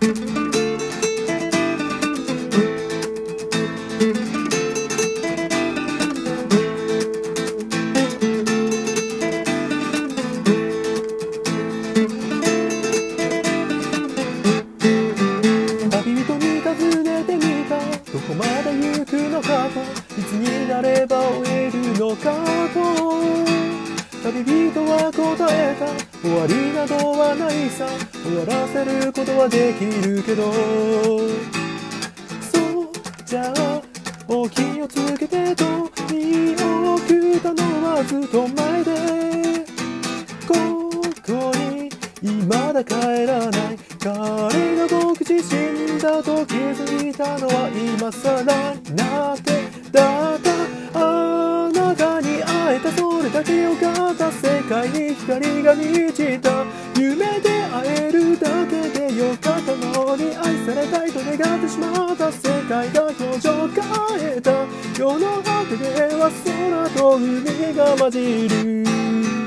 どこまで行くのかと、いつになれば終えるのかと。旅人は答えた。終わりなどはないさ。終わらせることはできるけど。そうじゃあお気をつけてと見送ったのはずっと前で、ここに未だ帰らない彼が僕自身だと気づいたのは今更なってだった。あなたに会えたそれだけよかった。世界に光が満ちた。夢で会えるだけでよかったのに、愛されたいと願ってしまった。世界が表情変えた。世の果てでは空と海が混じる。